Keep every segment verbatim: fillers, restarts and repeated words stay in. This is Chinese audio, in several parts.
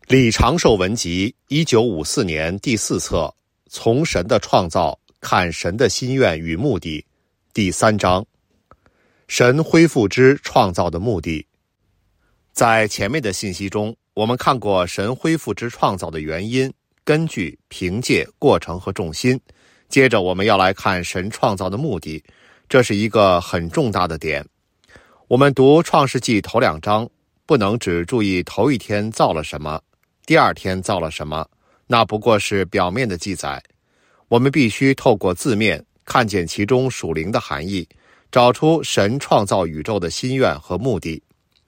李长寿文集一九五四年第四册，从神的创造看神的心愿与目的，第三章，神恢复之创造的目的。在前面的信息中，我们看过神恢复之创造的原因、根据、凭借、过程和重心。接着我们要来看神创造的目的，这是一个很重大的点。我们读创世纪头两章，不能只注意头一天造了什么，第二天造了什么，那不过是表面的记载。我们必须透过字面看见其中属灵的含义，找出神创造宇宙的心愿和目的。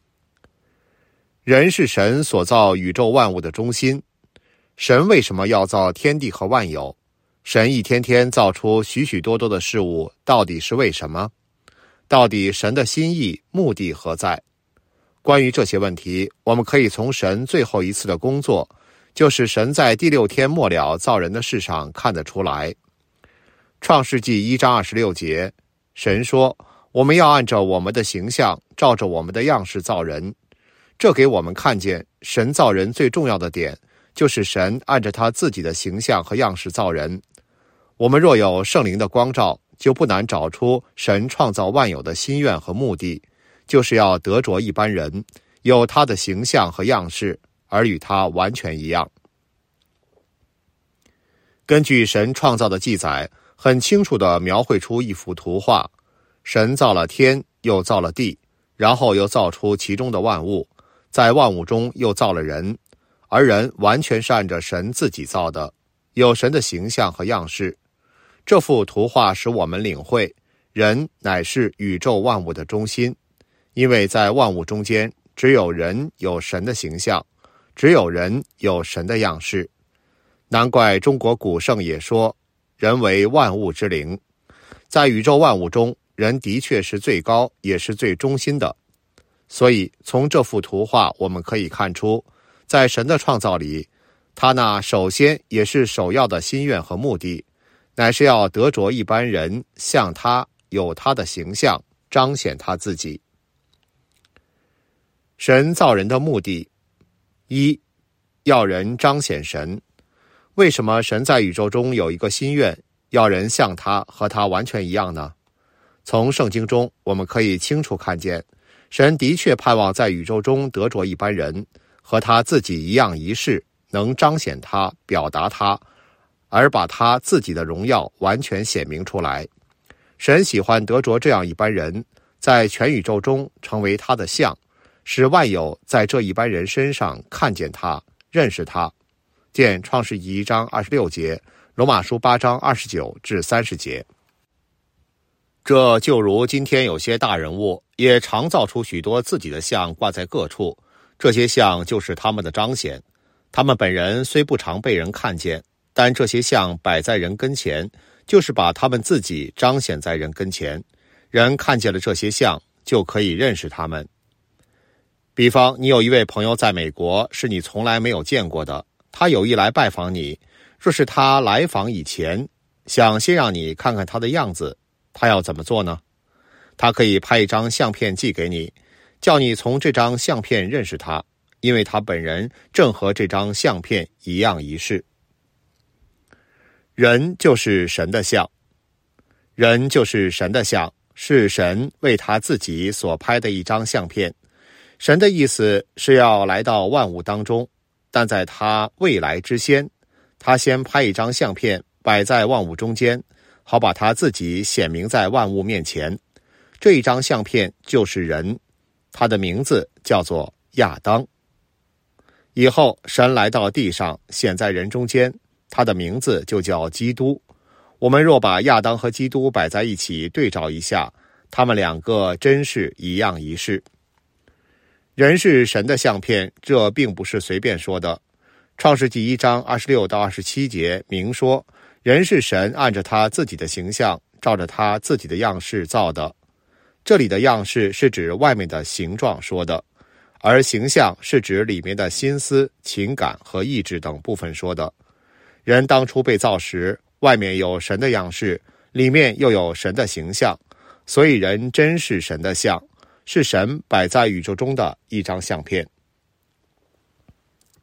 人是神所造宇宙万物的中心。神为什么要造天地和万有？神一天天造出许许多多的事物，到底是为什么？到底神的心意、目的何在？关于这些问题，我们可以从神最后一次的工作，就是神在第六天末了造人的事上看得出来。创世纪一章二十六节，神说：我们要按照我们的形象，照着我们的样式造人。这给我们看见，神造人最重要的点，就是神按着他自己的形象和样式造人。我们若有圣灵的光照，就不难找出神创造万有的心愿和目的，就是要得着一般人，有他的形象和样式，而与他完全一样。根据神创造的记载，很清楚地描绘出一幅图画。神造了天，又造了地，然后又造出其中的万物，在万物中又造了人，而人完全是按着神自己造的，有神的形象和样式。这幅图画使我们领会，人乃是宇宙万物的中心，因为在万物中间，只有人有神的形象，只有人有神的样式。难怪中国古圣也说，人为万物之灵。在宇宙万物中，人的确是最高，也是最中心的。所以从这幅图画我们可以看出，在神的创造里，他那首先也是首要的心愿和目的，乃是要得着一般人像他，有他的形象，彰显他自己。神造人的目的，一，要人彰显神。为什么神在宇宙中有一个心愿，要人像他，和他完全一样呢？从圣经中我们可以清楚看见，神的确盼望在宇宙中得着一般人，和他自己一样一世，能彰显他，表达他，而把他自己的荣耀完全显明出来。神喜欢得着这样一般人，在全宇宙中成为他的像，使万有在这一般人身上看见他，认识他。见创世纪一章二十六节，罗马书八章二十九至三十节。这就如今天有些大人物也常造出许多自己的像挂在各处，这些像就是他们的彰显。他们本人虽不常被人看见，但这些像摆在人跟前，就是把他们自己彰显在人跟前。人看见了这些像，就可以认识他们。比方你有一位朋友在美国，是你从来没有见过的，他有意来拜访你。若是他来访以前想先让你看看他的样子，他要怎么做呢？他可以拍一张相片寄给你，叫你从这张相片认识他，因为他本人正和这张相片一样一世。人就是神的像，人就是神的像，是神为他自己所拍的一张相片。神的意思是要来到万物当中，但在他未来之先，他先拍一张相片摆在万物中间，好把他自己显明在万物面前。这一张相片就是人，他的名字叫做亚当。以后神来到地上，显在人中间，他的名字就叫基督。我们若把亚当和基督摆在一起对照一下，他们两个真是一样一世。人是神的相片，这并不是随便说的。创世纪一章二十六到二十七节明说，人是神按着他自己的形象，照着他自己的样式造的。这里的样式是指外面的形状说的，而形象是指里面的心思、情感和意志等部分说的。人当初被造时，外面有神的样式，里面又有神的形象，所以人真是神的像，是神摆在宇宙中的一张相片。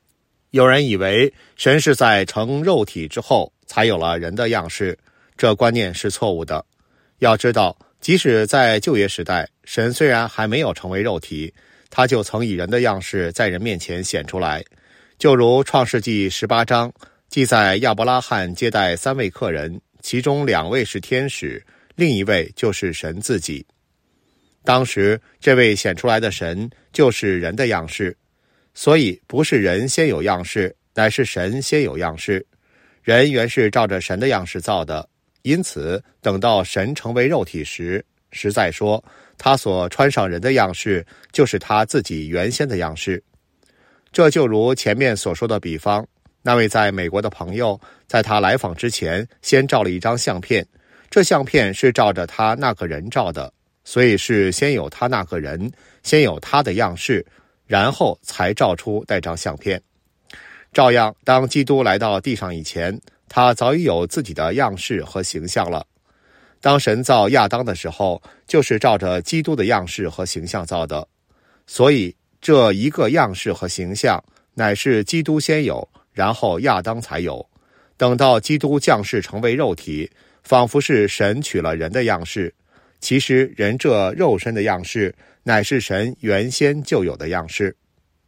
有人以为神是在成肉体之后才有了人的样式，这观念是错误的。要知道，即使在旧约时代，神虽然还没有成为肉体，他就曾以人的样式在人面前显出来。就如创世纪十八章记载，亚伯拉罕接待三位客人，其中两位是天使，另一位就是神自己。当时这位显出来的神就是人的样式，所以不是人先有样式，乃是神先有样式。人原是照着神的样式造的，因此等到神成为肉体时，实在说他所穿上人的样式就是他自己原先的样式。这就如前面所说的比方，那位在美国的朋友在他来访之前先照了一张相片，这相片是照着他那个人照的，所以是先有他那个人，先有他的样式，然后才照出那张相片。照样，当基督来到地上以前，他早已有自己的样式和形象了。当神造亚当的时候，就是照着基督的样式和形象造的，所以这一个样式和形象乃是基督先有，然后亚当才有。等到基督降世成为肉体，仿佛是神取了人的样式，其实人这肉身的样式乃是神原先就有的样式。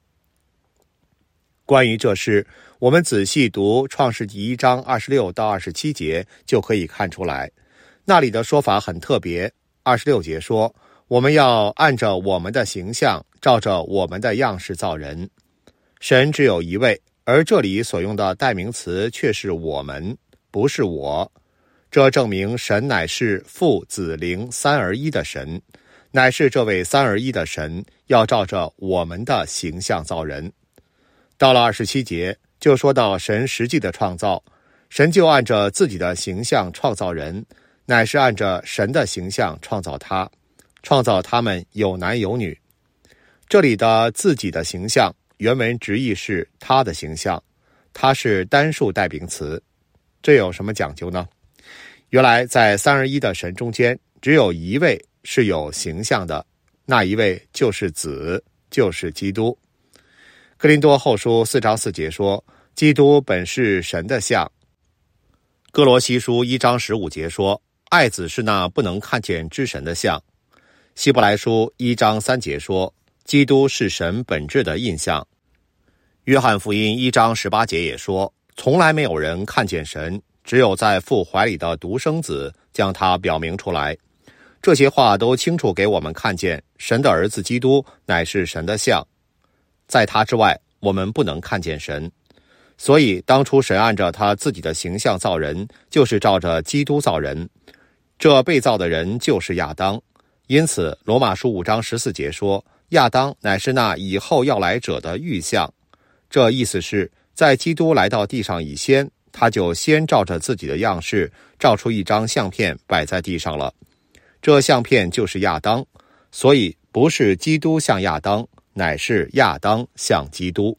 关于这事，我们仔细读创世纪一章二十六到二十七节就可以看出来。那里的说法很特别，二十六节说，我们要按着我们的形象，照着我们的样式造人。神只有一位，而这里所用的代名词却是我们，不是我。这证明神乃是父子灵三而一的神，乃是这位三而一的神要照着我们的形象造人。到了二十七节，就说到神实际的创造，神就按着自己的形象创造人，乃是按着神的形象创造他，创造他们有男有女。这里的自己的形象，原文直译是他的形象，它是单数代名词。这有什么讲究呢？原来在三而一的神中间，只有一位是有形象的，那一位就是子，就是基督。哥林多后书四章四节说，基督本是神的像。哥罗西书一章十五节说，爱子是那不能看见之神的像。希伯来书一章三节说，基督是神本质的印象。约翰福音一章十八节也说，从来没有人看见神，只有在父怀里的独生子将他表明出来。这些话都清楚给我们看见，神的儿子基督乃是神的像，在他之外我们不能看见神。所以当初神按照他自己的形象造人，就是照着基督造人，这被造的人就是亚当。因此罗马书五章十四节说，亚当乃是那以后要来者的预像。这意思是在基督来到地上以先，他就先照着自己的样式照出一张相片摆在地上了，这相片就是亚当。所以不是基督像亚当，乃是亚当像基督。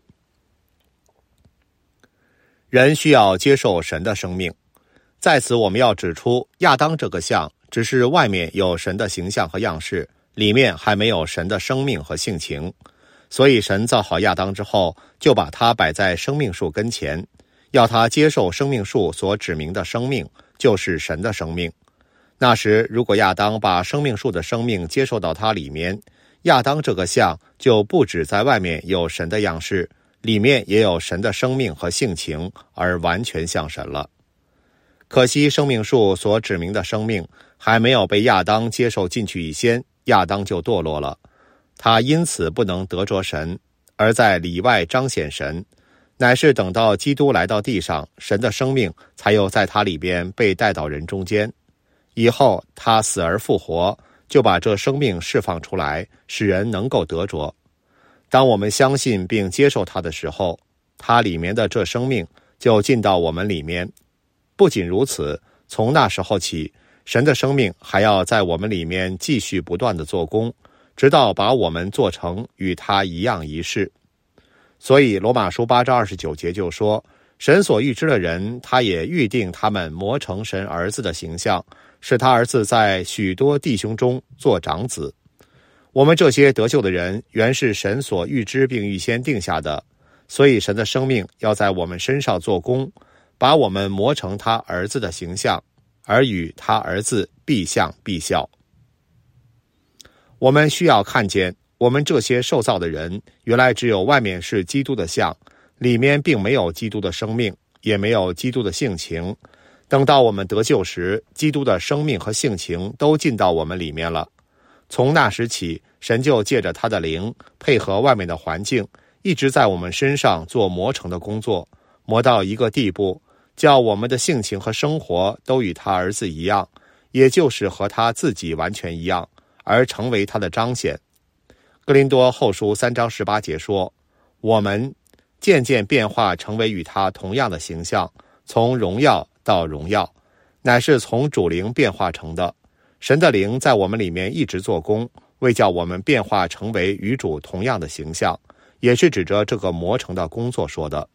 人需要接受神的生命，在此我们要指出，亚当这个像只是外面有神的形象和样式，里面还没有神的生命和性情。所以神造好亚当之后，就把他摆在生命树跟前，要他接受生命树所指明的生命，就是神的生命。那时如果亚当把生命树的生命接受到他里面，亚当这个像就不止在外面有神的样式，里面也有神的生命和性情，而完全像神了。可惜生命树所指明的生命还没有被亚当接受进去以先，亚当就堕落了，他因此不能得着神，而在里外彰显神，乃是等到基督来到地上，神的生命才又在他里边被带到人中间。以后他死而复活，就把这生命释放出来，使人能够得着。当我们相信并接受他的时候，他里面的这生命就进到我们里面。不仅如此，从那时候起，神的生命还要在我们里面继续不断的做工，直到把我们做成与他一样一世。所以罗马书八章二十九节就说，神所预知的人，他也预定他们磨成神儿子的形象，使他儿子在许多弟兄中做长子。我们这些得救的人，原是神所预知并预先定下的， 所以神的生命要在我们身上做工，把我们磨成他儿子的形象，而与他儿子必像必效。我们需要看见，我们这些受造的人，原来只有外面是基督的像，里面并没有基督的生命，也没有基督的性情。等到我们得救时，基督的生命和性情都进到我们里面了。从那时起，神就借着他的灵，配合外面的环境，一直在我们身上做磨成的工作，磨到一个地步，叫我们的性情和生活都与他儿子一样，也就是和他自己完全一样，而成为他的彰显。哥林多后书三章十八节说，我们渐渐变化成为与他同样的形象，从荣耀到荣耀，乃是从主灵变化成的。神的灵在我们里面一直做工，为叫我们变化成为与主同样的形象，也是指着这个磨成的工作说的。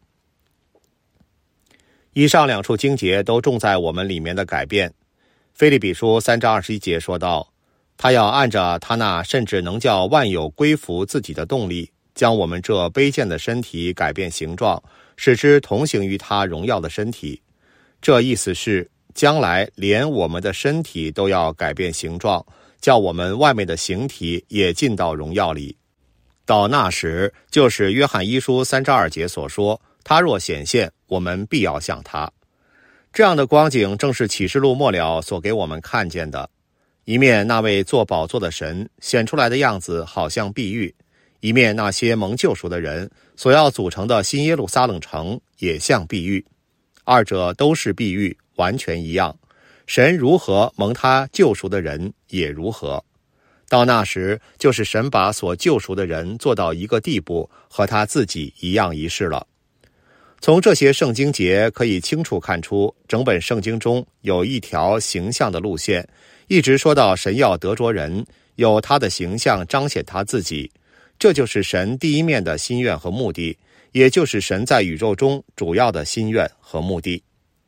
以上两处经节都重在我们里面的改变。腓立比书三章二十一节说道，他要按着他那甚至能叫万有归服自己的动力，将我们这卑贱的身体改变形状，使之同行于他荣耀的身体。这意思是，将来连我们的身体都要改变形状，叫我们外面的形体也进到荣耀里。到那时，就是约翰一书三章二节所说，他若显现，我们必要像他。这样的光景正是启示录末了所给我们看见的。一面那位坐宝座的神显出来的样子好像碧玉，一面那些蒙救赎的人所要组成的新耶路撒冷城也像碧玉，二者都是碧玉，完全一样。神如何蒙他救赎的人也如何。到那时，就是神把所救赎的人做到一个地步，和他自己一样一世了。从这些圣经节可以清楚看出，整本圣经中有一条形象的路线，一直说到神要得着人，有他的形象彰显他自己。这就是神第一面的心愿和目的，也就是神在宇宙中主要的心愿和目的。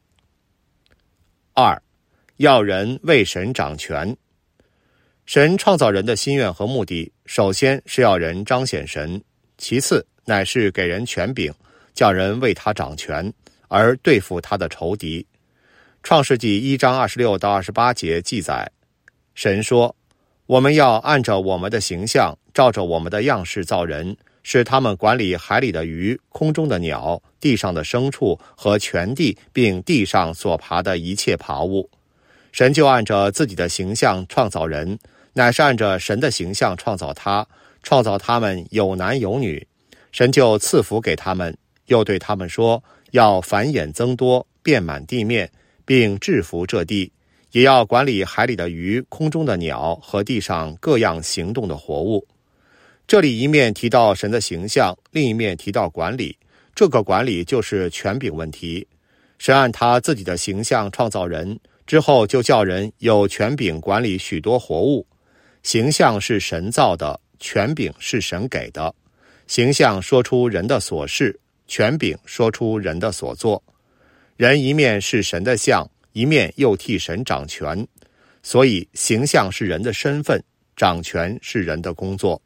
二，要人为神掌权。神创造人的心愿和目的，首先是要人彰显神，其次乃是给人权柄，叫人为他掌权，而对付他的仇敌。创世纪一章二十六到二十八节记载，神说，我们要按照我们的形象，照着我们的样式造人，使他们管理海里的鱼、空中的鸟、地上的牲畜和全地，并地上所爬的一切爬物。神就按着自己的形象创造人，乃是按着神的形象创造他，创造他们有男有女。神就赐福给他们，又对他们说，要繁衍增多，遍满地面，并制服这地，也要管理海里的鱼、空中的鸟和地上各样行动的活物。这里一面提到神的形象，另一面提到管理，这个管理就是权柄问题。神按他自己的形象创造人，之后就叫人有权柄管理许多活物。形象是神造的，权柄是神给的。形象说出人的所是，权柄说出人的所做。人一面是神的像，一面又替神掌权，所以形象是人的身份，掌权是人的工作。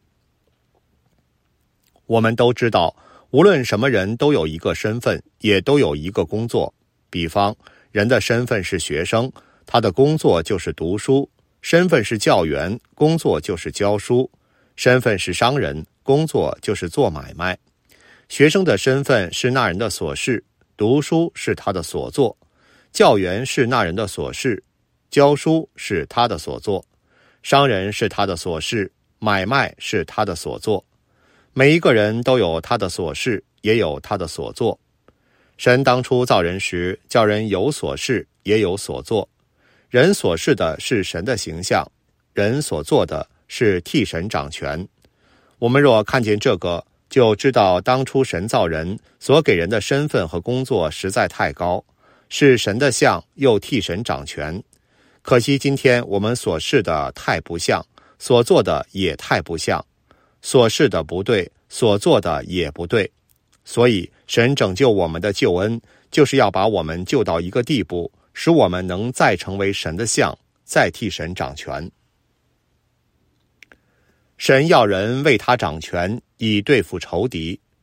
我们都知道，无论什么人都有一个身份，也都有一个工作。比方，人的身份是学生，他的工作就是读书；身份是教员，工作就是教书；身份是商人，工作就是做买卖。学生的身份是那人的所是，读书是他的所作；教员是那人的所是，教书是他的所作；商人是他的所是，买卖是他的所作。每一个人都有他的所是，也有他的所作。神当初造人时，叫人有所是，也有所作。人所是的是神的形象，人所做的是替神掌权。我们若看见这个，就知道当初神造人所给人的身份和工作实在太高，是神的像，又替神掌权。可惜今天我们所是的太不像，所做的也太不像。所是的不对，所做的也不对。所以神拯救我们的救恩，就是要把我们救到一个地步，使我们能再成为神的像，再替神掌权。神要人为他掌权，以对付仇敌。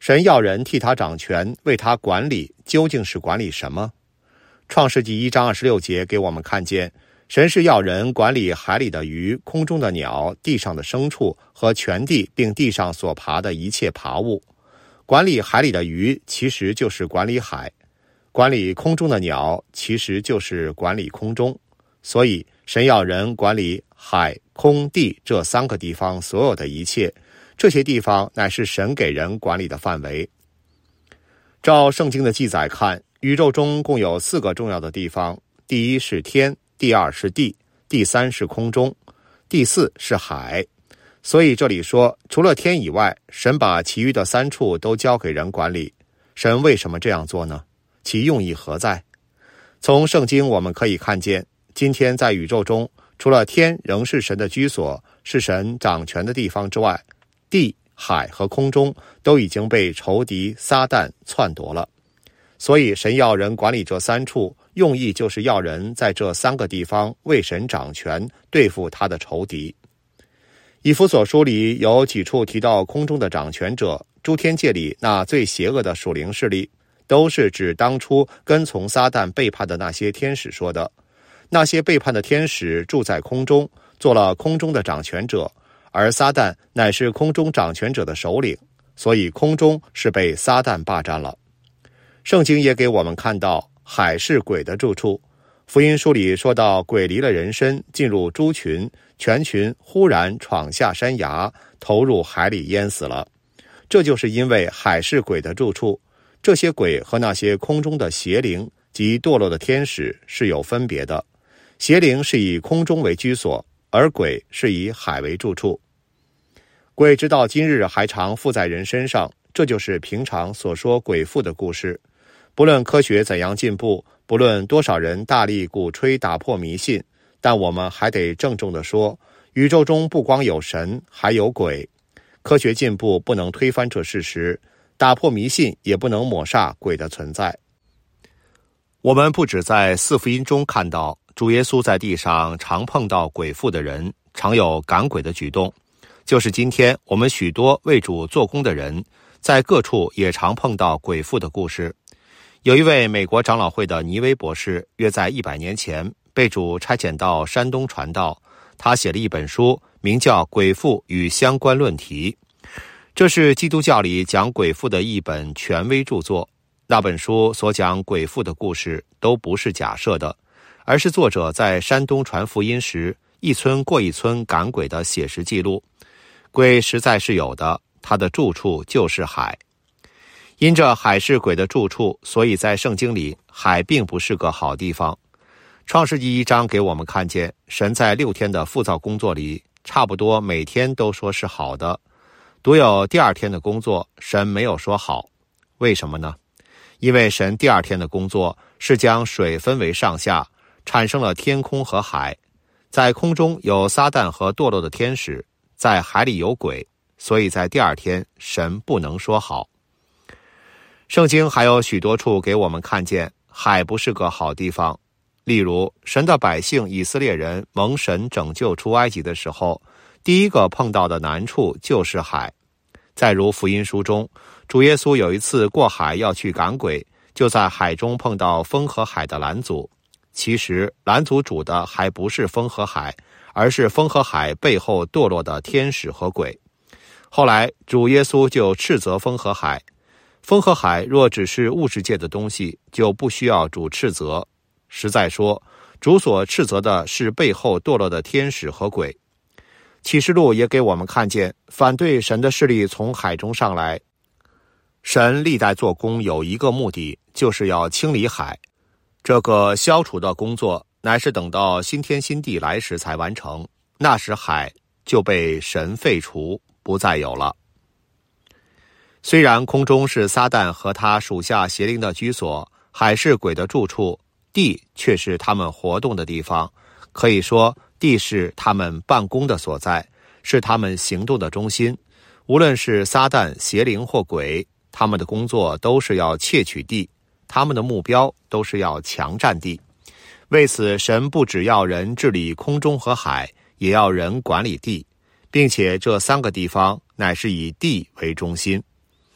神要人替他掌权，为他管理，究竟是管理什么？创世纪一章二十六节给我们看见，神是要人管理海里的鱼、空中的鸟、地上的牲畜和全地，并地上所爬的一切爬物。管理海里的鱼其实就是管理海，管理空中的鸟其实就是管理空中。所以神要人管理海、空、地这三个地方所有的一切，这些地方乃是神给人管理的范围。照圣经的记载看，宇宙中共有四个重要的地方，第一是天，第二是地，第三是空中，第四是海。所以这里说，除了天以外，神把其余的三处都交给人管理。神为什么这样做呢？其用意何在？从圣经我们可以看见，今天在宇宙中，除了天仍是神的居所，是神掌权的地方之外，地、海和空中都已经被仇敌撒旦篡夺了。所以神要人管理这三处，用意就是要人在这三个地方为神掌权，对付他的仇敌。以弗所书里有几处提到空中的掌权者，诸天界里那最邪恶的属灵势力，都是指当初跟从撒旦背叛的那些天使说的。那些背叛的天使住在空中，做了空中的掌权者，而撒旦乃是空中掌权者的首领，所以空中是被撒旦霸占了。圣经也给我们看到，海是鬼的住处。福音书里说到，鬼离了人身，进入猪群，全群忽然闯下山崖，投入海里淹死了。这就是因为海是鬼的住处，这些鬼和那些空中的邪灵及堕落的天使是有分别的。邪灵是以空中为居所，而鬼是以海为住处。鬼直到今日还常附在人身上，这就是平常所说鬼附的故事。不论科学怎样进步，不论多少人大力鼓吹打破迷信，但我们还得郑重地说，宇宙中不光有神，还有鬼。科学进步不能推翻这事实，打破迷信也不能抹煞鬼的存在。我们不只在四福音中看到主耶稣在地上常碰到鬼附的人，常有赶鬼的举动，就是今天我们许多为主做工的人，在各处也常碰到鬼附的故事。有一位美国长老会的尼威博士，约在一百年前被主差遣到山东传道，他写了一本书，名叫《鬼附与相关论题》，这是基督教里讲鬼附的一本权威著作。那本书所讲鬼附的故事都不是假设的，而是作者在山东传福音时一村过一村赶鬼的写实记录。鬼实在是有的，它的住处就是海。因这海是鬼的住处，所以在圣经里，海并不是个好地方。创世纪一章给我们看见，神在六天的复造工作里，差不多每天都说是好的，独有第二天的工作，神没有说好。为什么呢？因为神第二天的工作是将水分为上下，产生了天空和海。在空中有撒旦和堕落的天使，在海里有鬼，所以在第二天神不能说好。圣经还有许多处给我们看见海不是个好地方。例如，神的百姓以色列人蒙神拯救出埃及的时候，第一个碰到的难处就是海。再如福音书中，主耶稣有一次过海要去赶鬼，就在海中碰到风和海的拦阻。其实拦阻主的还不是风和海，而是风和海背后堕落的天使和鬼。后来主耶稣就斥责风和海，风和海若只是物质界的东西，就不需要主斥责。实在说，主所斥责的是背后堕落的天使和鬼。启示录也给我们看见，反对神的势力从海中上来。神历代做工有一个目的，就是要清理海。这个消除的工作，乃是等到新天新地来时才完成，那时海就被神废除，不再有了。虽然空中是撒旦和他属下邪灵的居所，海是鬼的住处，地却是他们活动的地方。可以说，地是他们办公的所在，是他们行动的中心。无论是撒旦、邪灵或鬼，他们的工作都是要窃取地，他们的目标都是要强占地。为此，神不只要人治理空中和海，也要人管理地，并且这三个地方乃是以地为中心。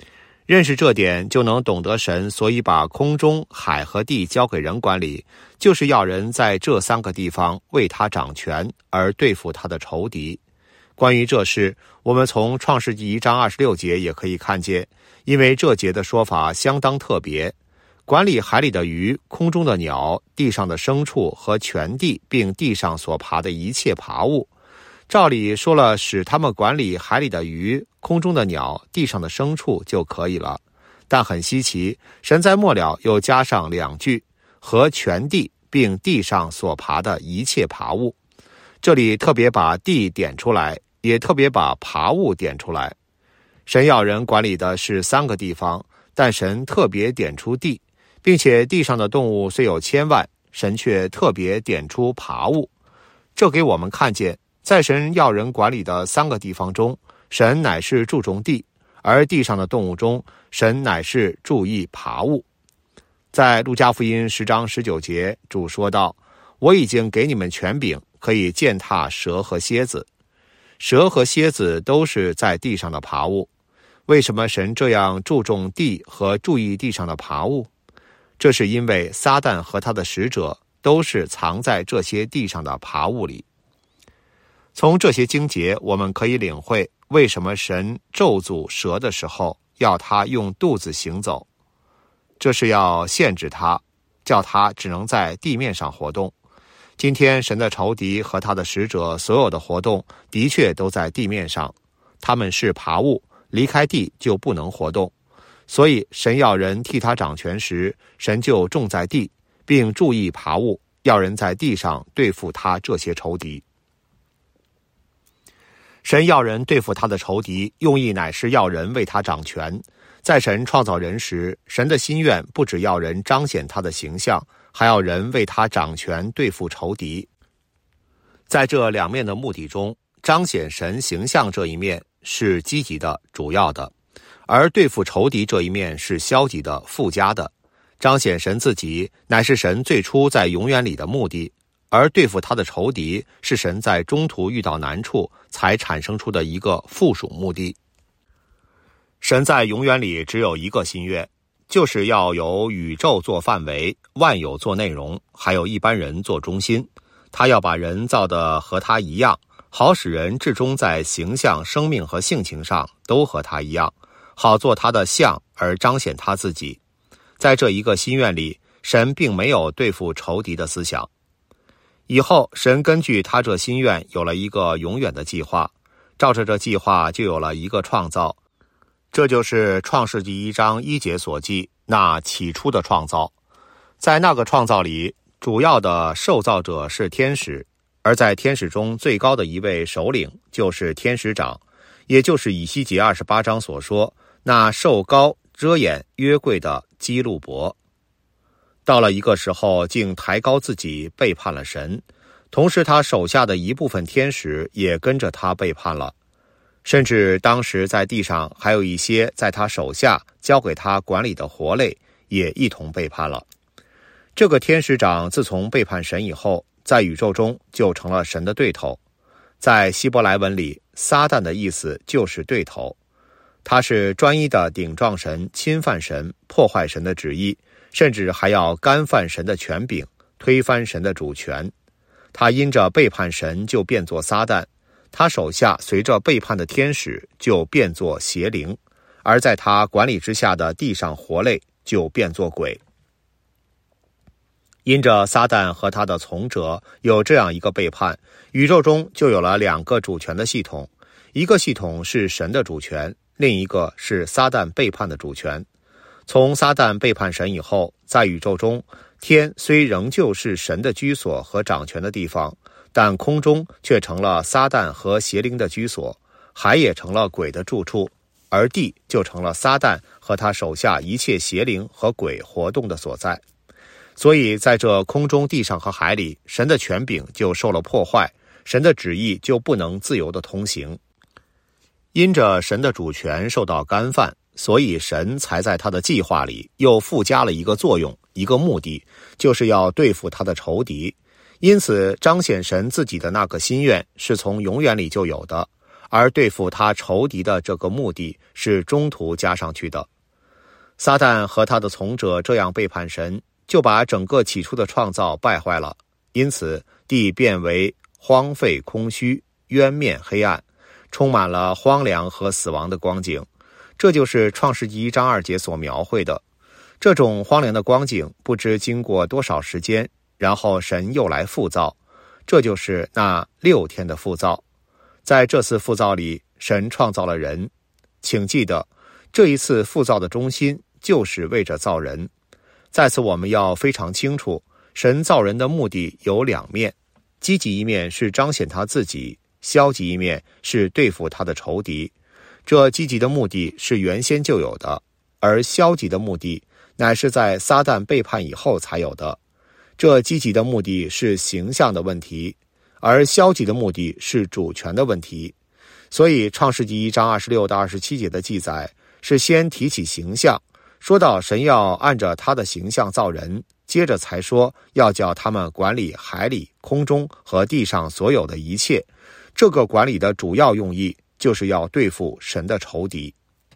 认识这点，就能懂得神所以把空中、海和地交给人管理，就是要人在这三个地方为他掌权，而对付他的仇敌。关于这事，我们从创世纪一章二十六节也可以看见，因为这节的说法相当特别，管理海里的鱼、空中的鸟、地上的牲畜和全地，并地上所爬的一切爬物。照理说了使他们管理海里的鱼、空中的鸟、地上的牲畜就可以了，但很稀奇，神在末了又加上两句，和全地并地上所爬的一切爬物。这里特别把地点出来，也特别把爬物点出来。神要人管理的是三个地方，但神特别点出地，并且地上的动物虽有千万，神却特别点出爬物。这给我们看见，在神要人管理的三个地方中，神乃是注重地，而地上的动物中，神乃是注意爬物。在路加福音十章十九节，主说道：我已经给你们权柄，可以践踏蛇和蝎子。蛇和蝎子都是在地上的爬物。为什么神这样注重地和注意地上的爬物？这是因为撒旦和他的使者都是藏在这些地上的爬物里。从这些经节，我们可以领会为什么神咒诅蛇的时候要他用肚子行走，这是要限制他，叫他只能在地面上活动。今天神的仇敌和他的使者所有的活动的确都在地面上，他们是爬物，离开地就不能活动。所以神要人替他掌权时，神就重在地，并注意爬物，要人在地上对付他这些仇敌。神要人对付他的仇敌，用意乃是要人为他掌权。在神创造人时，神的心愿不只要人彰显他的形象，还要人为他掌权对付仇敌。在这两面的目的中，彰显神形象这一面是积极的、主要的，而对付仇敌这一面是消极的、附加的。彰显神自己乃是神最初在永远里的目的，而对付他的仇敌是神在中途遇到难处才产生出的一个附属目的。神在永远里只有一个心愿，就是要有宇宙做范围，万有做内容，还有一般人做中心。他要把人造的和他一样，好使人至终在形象、生命和性情上都和他一样，好做他的像而彰显他自己。在这一个心愿里，神并没有对付仇敌的思想。以后神根据他这心愿有了一个永远的计划，照着这计划就有了一个创造，这就是创世纪一章一节所记那起初的创造。在那个创造里，主要的受造者是天使，而在天使中最高的一位首领就是天使长，也就是以西结二十八章所说那受膏遮掩约柜的基路伯。到了一个时候，竟抬高自己，背叛了神，同时他手下的一部分天使也跟着他背叛了，甚至当时在地上还有一些在他手下交给他管理的活类也一同背叛了。这个天使长自从背叛神以后，在宇宙中就成了神的对头。在希伯来文里，撒旦的意思就是对头，他是专一的顶撞神、侵犯神、破坏神的旨意，甚至还要干犯神的权柄，推翻神的主权。他因着背叛神就变作撒旦，他手下随着背叛的天使就变作邪灵，而在他管理之下的地上活类就变作鬼。因着撒旦和他的从者有这样一个背叛，宇宙中就有了两个主权的系统，一个系统是神的主权，另一个是撒旦背叛的主权。从撒旦背叛神以后，在宇宙中，天虽仍旧是神的居所和掌权的地方，但空中却成了撒旦和邪灵的居所，海也成了鬼的住处，而地就成了撒旦和他手下一切邪灵和鬼活动的所在。所以在这空中、地上和海里，神的权柄就受了破坏，神的旨意就不能自由地通行。因着神的主权受到干犯，所以神才在他的计划里又附加了一个作用，一个目的，就是要对付他的仇敌。因此彰显神自己的那个心愿是从永远里就有的，而对付他仇敌的这个目的是中途加上去的。 撒旦和他的从者这样背叛神，就把整个起初的创造败坏了，因此地变为荒废空虚，渊面黑暗，充满了荒凉和死亡的光景。这就是创世纪一章二节所描绘的。这种荒凉的光景不知经过多少时间，然后神又来复造，这就是那六天的复造。在这次复造里，神创造了人。请记得，这一次复造的中心就是为着造人。在此我们要非常清楚，神造人的目的有两面，积极一面是彰显他自己，消极一面是对付他的仇敌。这积极的目的是原先就有的，而消极的目的乃是在撒旦背叛以后才有的。这积极的目的是形象的问题，而消极的目的是主权的问题。所以创世纪一章二十六到二十七节的记载是先提起形象，说到神要按着他的形象造人，接着才说要叫他们管理海里、空中和地上所有的一切。这个管理的主要用意就是要对付神的仇敌。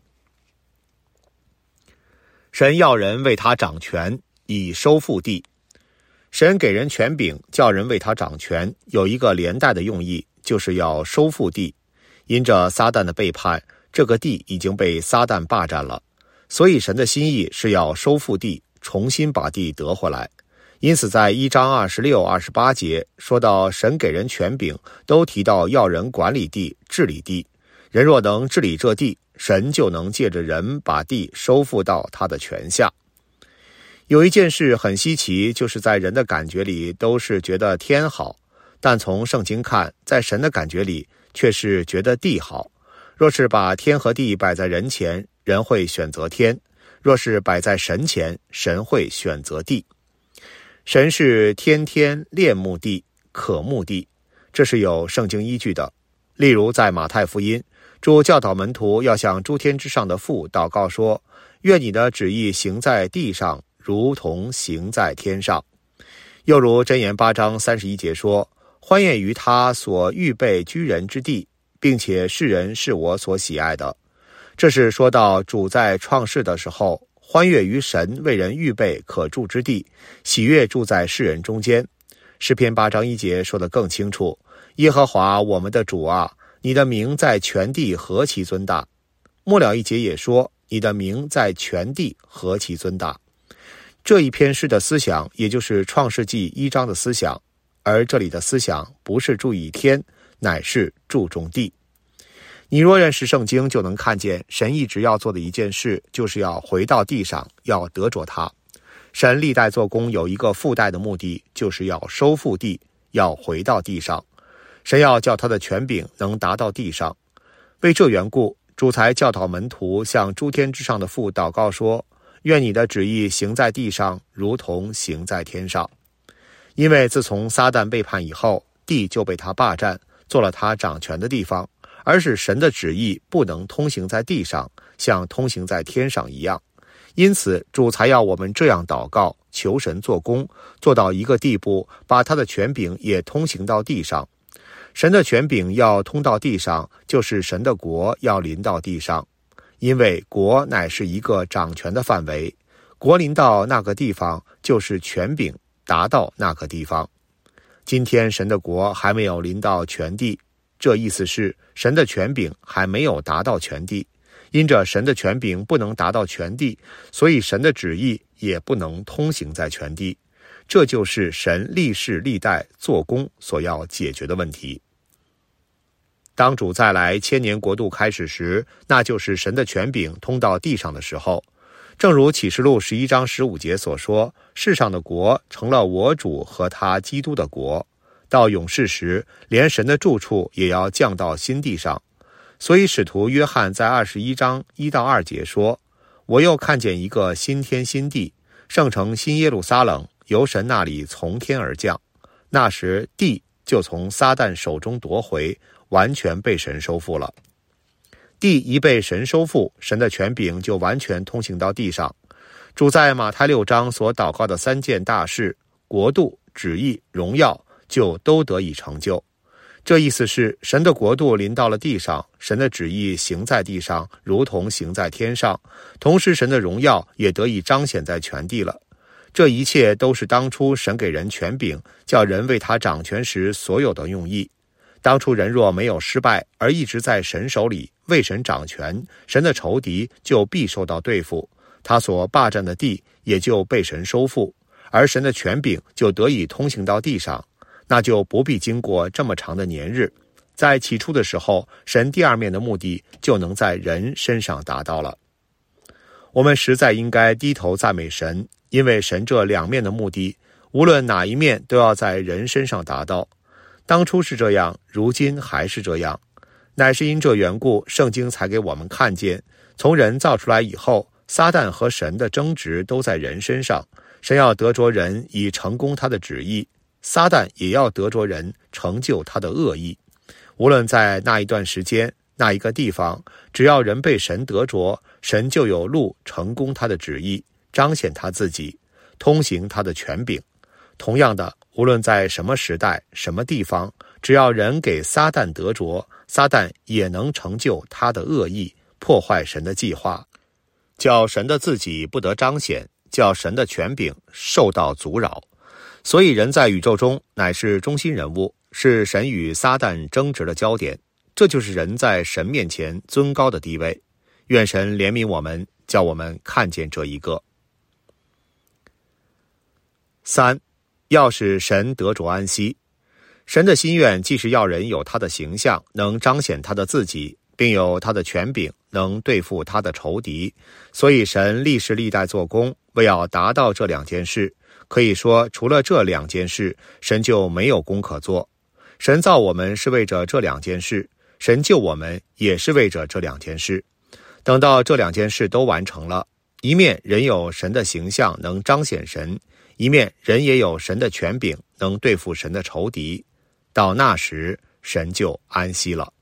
神要人为他掌权，以收复地。神给人权柄，叫人为他掌权，有一个连带的用意，就是要收复地。因着撒旦的背叛，这个地已经被撒旦霸占了，所以神的心意是要收复地，重新把地得回来。因此在一章二十六、二十八节说到神给人权柄，都提到要人管理地、治理地。人若能治理这地，神就能借着人把地收复到他的权下。有一件事很稀奇，就是在人的感觉里都是觉得天好，但从圣经看，在神的感觉里却是觉得地好。若是把天和地摆在人前，人会选择天；若是摆在神前，神会选择地。神是天天恋慕地、渴慕地，这是有圣经依据的。例如在马太福音，主教导门徒要向诸天之上的父祷告说，愿你的旨意行在地上，如同行在天上。又如箴言八章三十一节说，欢悦于他所预备居人之地，并且世人是我所喜爱的。这是说到主在创世的时候，欢悦于神为人预备可住之地，喜悦住在世人中间。诗篇八章一节说得更清楚，耶和华我们的主啊，你的名在全地何其尊大。末了一节也说，你的名在全地何其尊大。这一篇诗的思想也就是创世纪一章的思想，而这里的思想不是注意天，乃是注重地。你若认识圣经，就能看见神一直要做的一件事，就是要回到地上，要得着它。神历代做工有一个附带的目的，就是要收复地，要回到地上。神要叫他的权柄能达到地上。为这缘故，主才教导门徒向诸天之上的父祷告说，愿你的旨意行在地上，如同行在天上。因为自从撒旦背叛以后，地就被他霸占，做了他掌权的地方，而使神的旨意不能通行在地上，像通行在天上一样。因此主才要我们这样祷告，求神做工，做到一个地步，把他的权柄也通行到地上。神的权柄要通到地上，就是神的国要临到地上。因为国乃是一个掌权的范围，国临到那个地方，就是权柄达到那个地方。今天神的国还没有临到全地，这意思是神的权柄还没有达到全地。因着神的权柄不能达到全地，所以神的旨意也不能通行在全地。这就是神历世历代做工所要解决的问题。当主再来千年国度开始时，那就是神的权柄通到地上的时候。正如启示录十一章十五节所说，世上的国成了我主和他基督的国。到永世时，连神的住处也要降到新地上。所以使徒约翰在二十一章一到二节说，我又看见一个新天新地，圣城新耶路撒冷，由神那里从天而降。那时地就从撒旦手中夺回，完全被神收复了。地一被神收复，神的权柄就完全通行到地上。主在马太六章所祷告的三件大事，国度、旨意、荣耀，就都得以成就。 这意思是神的国度临到了地上，神的旨意行在地上，如同行在天上，同时神的荣耀也得以彰显在全地了。这一切都是当初神给人权柄，叫人为他掌权时所有的用意。当初人若没有失败，而一直在神手里为神掌权，神的仇敌就必受到对付，他所霸占的地也就被神收复，而神的权柄就得以通行到地上，那就不必经过这么长的年日。在起初的时候，神第二面的目的就能在人身上达到了。我们实在应该低头赞美神，因为神这两面的目的，无论哪一面都要在人身上达到。当初是这样，如今还是这样，乃是因这缘故，圣经才给我们看见，从人造出来以后，撒旦和神的争执都在人身上，神要得着人以成功他的旨意，撒旦也要得着人成就他的恶意。无论在那一段时间，那一个地方，只要人被神得着，神就有路成功他的旨意，彰显他自己，通行他的权柄。同样的，无论在什么时代、什么地方，只要人给撒旦得着，撒旦也能成就他的恶意，破坏神的计划，叫神的自己不得彰显，叫神的权柄受到阻扰。所以人在宇宙中乃是中心人物，是神与撒旦争执的焦点，这就是人在神面前尊高的地位。愿神怜悯我们，叫我们看见这一个。三，要使神得着安息。神的心愿既是要人有他的形象，能彰显他的自己，并有他的权柄，能对付他的仇敌，所以神历世历代做工，为要达到这两件事。可以说，除了这两件事，神就没有功可做。神造我们是为着这两件事，神救我们也是为着这两件事。等到这两件事都完成了，一面人有神的形象能彰显神，一面人也有神的权柄能对付神的仇敌，到那时神就安息了。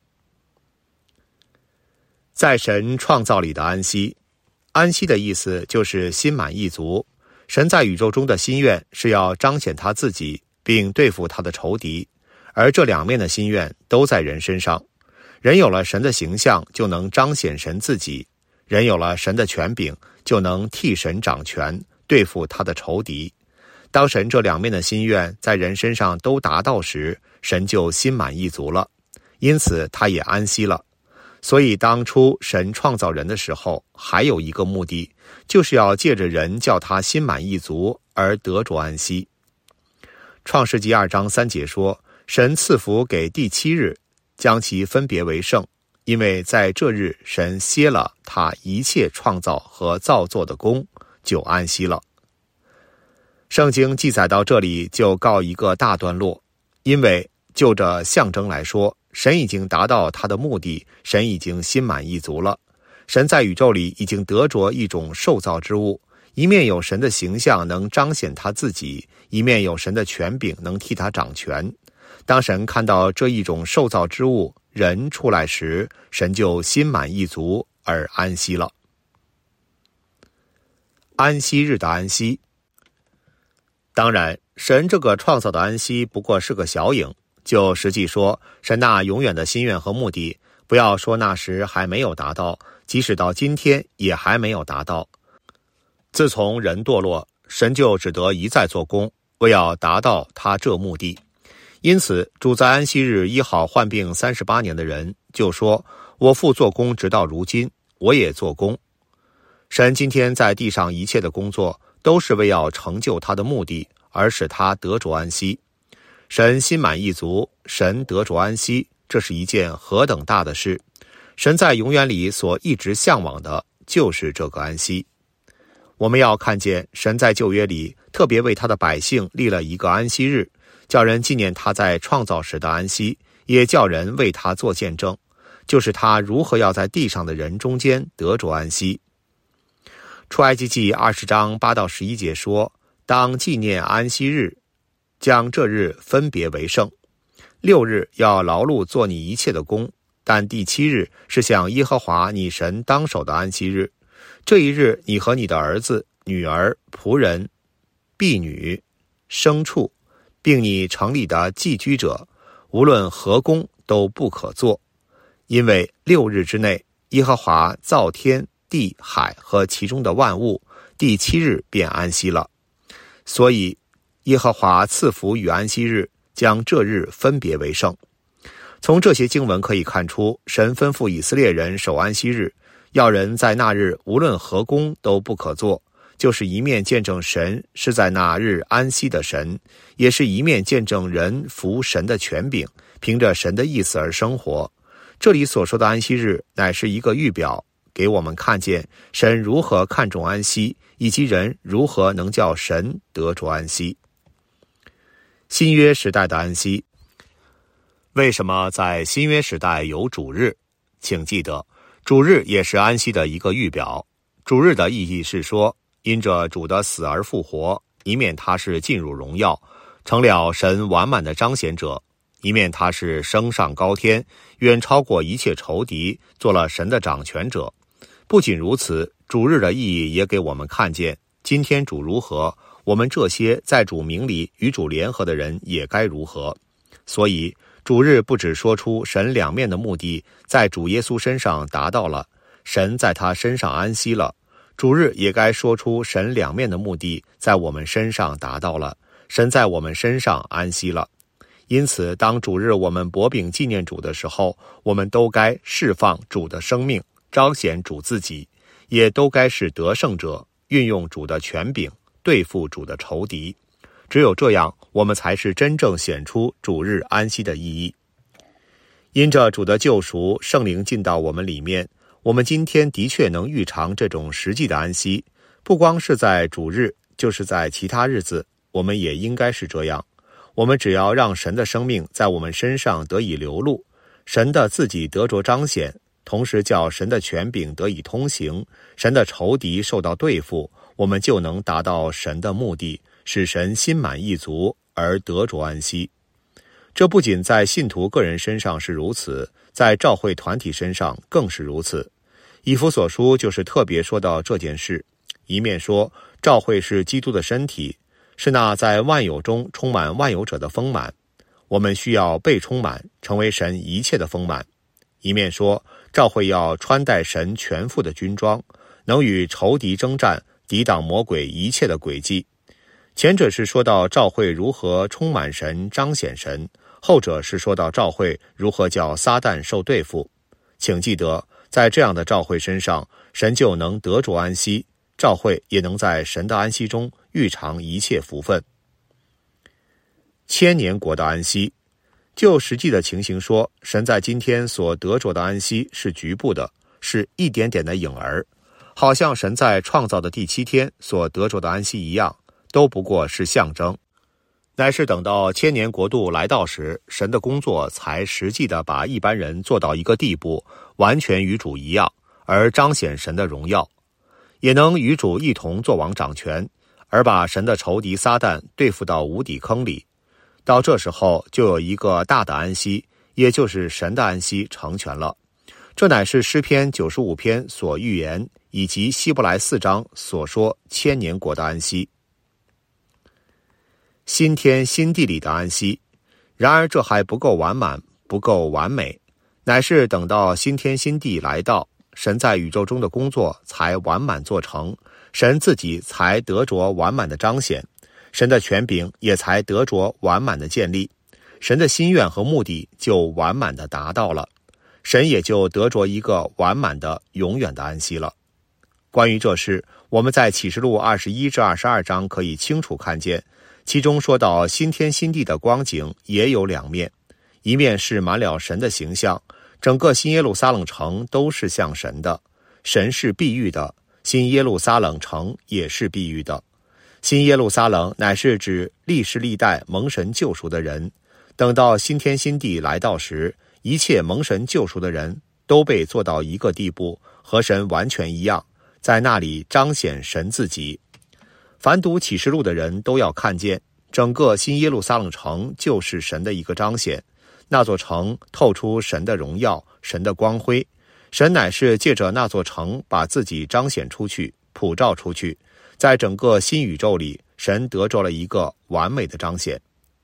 在神创造里的安息，安息的意思就是心满意足。神在宇宙中的心愿是要彰显他自己，并对付他的仇敌，而这两面的心愿都在人身上。人有了神的形象，就能彰显神自己；人有了神的权柄，就能替神掌权，对付他的仇敌。当神这两面的心愿在人身上都达到时，神就心满意足了，因此他也安息了。所以当初神创造人的时候，还有一个目的，就是要借着人叫他心满意足而得着安息。创世纪二章三节说，神赐福给第七日，将其分别为圣，因为在这日神歇了他一切创造和造作的功，就安息了。圣经记载到这里就告一个大段落，因为就着象征来说，神已经达到他的目的，神已经心满意足了。神在宇宙里已经得着一种受造之物，一面有神的形象能彰显他自己，一面有神的权柄能替他掌权。当神看到这一种受造之物人出来时，神就心满意足而安息了。安息日的安息，当然神这个创造的安息不过是个小影，就实际说，神那永远的心愿和目的，不要说那时还没有达到，即使到今天也还没有达到。自从人堕落，神就只得一再做工，为要达到他这目的。因此主在安息日医好患病三十八年的人，就说，我父做工直到如今，我也做工。神今天在地上一切的工作，都是为要成就他的目的，而使他得着安息。神心满意足，神得着安息，这是一件何等大的事。神在永远里所一直向往的就是这个安息。我们要看见神在旧约里特别为他的百姓立了一个安息日，叫人纪念他在创造时的安息，也叫人为他做见证，就是他如何要在地上的人中间得着安息。出埃及记二十章八到十一节说，当纪念安息日，将这日分别为圣。六日要劳碌做你一切的工，但第七日是向耶和华你神当守的安息日。这一日，你和你的儿子、女儿、仆人、婢女、牲畜，并你城里的寄居者， 无论何工都不可做，因为六日之内，耶和华造天地海和其中的万物，第七日便安息了。所以耶和华赐福与安息日，将这日分别为圣。从这些经文可以看出，神吩咐以色列人守安息日，要人在那日无论何工都不可做，就是一面见证神是在那日安息的神，也是一面见证人服神的权柄，凭着神的意思而生活。这里所说的安息日乃是一个预表，给我们看见神如何看重安息，以及人如何能叫神得着安息。新约时代的安息，为什么在新约时代有主日？请记得，主日也是安息的一个预表。主日的意义是说，因着主的死而复活，一面他是进入荣耀，成了神完满的彰显者，一面他是升上高天，远超过一切仇敌，做了神的掌权者。不仅如此，主日的意义也给我们看见，今天主如何，我们这些在主名里与主联合的人也该如何。所以主日不只说出神两面的目的在主耶稣身上达到了，神在他身上安息了，主日也该说出神两面的目的在我们身上达到了，神在我们身上安息了。因此当主日我们擘饼纪念主的时候，我们都该释放主的生命，彰显主自己，也都该是得胜者，运用主的权柄对付主的仇敌。只有这样，我们才是真正显出主日安息的意义。因着主的救赎，圣灵进到我们里面，我们今天的确能预尝这种实际的安息，不光是在主日，就是在其他日子，我们也应该是这样。我们只要让神的生命在我们身上得以流露，神的自己得着彰显，同时叫神的权柄得以通行，神的仇敌受到对付，我们就能达到神的目的，使神心满意足而得着安息。这不仅在信徒个人身上是如此，在教会团体身上更是如此。以弗所书就是特别说到这件事，一面说教会是基督的身体，是那在万有中充满万有者的丰满，我们需要被充满，成为神一切的丰满。一面说教会要穿戴神全副的军装，能与仇敌征战，抵挡魔鬼一切的诡计。前者是说到教会如何充满神，彰显神，后者是说到教会如何叫撒旦受对付。请记得，在这样的教会身上，神就能得着安息，教会也能在神的安息中预尝一切福分。千年国的安息，就实际的情形说，神在今天所得着的安息是局部的，是一点点的影儿，好像神在创造的第七天所得着的安息一样，都不过是象征。乃是等到千年国度来到时，神的工作才实际的把一般人做到一个地步，完全与主一样，而彰显神的荣耀，也能与主一同作王掌权，而把神的仇敌撒旦对付到无底坑里。到这时候，就有一个大的安息，也就是神的安息成全了。这乃是诗篇九十五篇所预言，以及希伯来四章所说千年国的安息。新天新地里的安息，然而这还不够完满，不够完美，乃是等到新天新地来到，神在宇宙中的工作才完满做成，神自己才得着完满的彰显，神的权柄也才得着完满的建立，神的心愿和目的就完满的达到了，神也就得着一个完满的永远的安息了。关于这事，我们在启示录二十一至二十二章可以清楚看见，其中说到新天新地的光景也有两面，一面是满了神的形象，整个新耶路撒冷城都是像神的，神是碧玉的，新耶路撒冷城也是碧玉的。新耶路撒冷乃是指历世历代蒙神救赎的人，等到新天新地来到时，一切蒙神救赎的人都被做到一个地步，和神完全一样，在那里彰显神自己。凡读启示录的人都要看见，整个新耶路撒冷城就是神的一个彰显，那座城透出神的荣耀，神的光辉，神乃是借着那座城把自己彰显出去，普照出去，在整个新宇宙里，神得着了一个完美的彰显。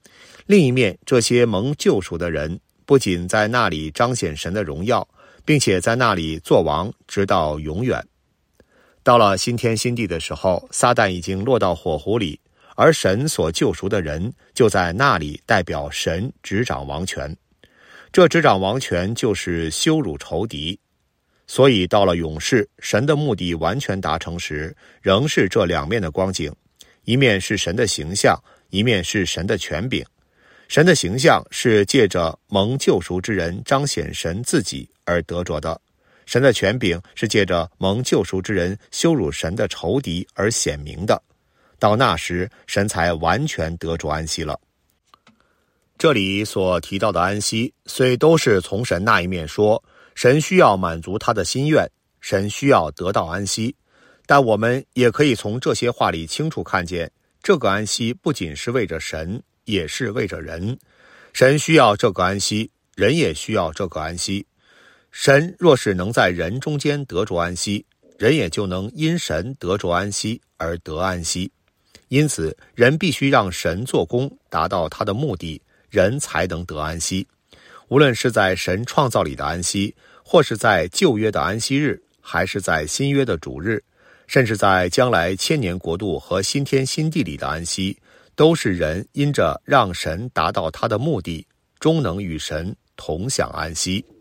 另一面，这些蒙救赎的人不仅在那里彰显神的荣耀，并且在那里作王直到永远。到了新天新地的时候，撒旦已经落到火湖里，而神所救赎的人就在那里代表神执掌王权。这执掌王权就是羞辱仇敌。所以到了永世，神的目的完全达成时，仍是这两面的光景，一面是神的形象，一面是神的权柄。神的形象是借着蒙救赎之人彰显神自己而得着的，神的权柄是借着蒙救赎之人羞辱神的仇敌而显明的。到那时，神才完全得着安息了。这里所提到的安息，虽都是从神那一面说，神需要满足他的心愿，神需要得到安息，但我们也可以从这些话里清楚看见，这个安息不仅是为着神，也是为着人。神需要这个安息，人也需要这个安息。神若是能在人中间得着安息，人也就能因神得着安息而得安息。因此，人必须让神做工，达到他的目的，人才能得安息。无论是在神创造里的安息，或是在旧约的安息日，还是在新约的主日，甚至在将来千年国度和新天新地里的安息，都是人因着让神达到他的目的，终能与神同享安息。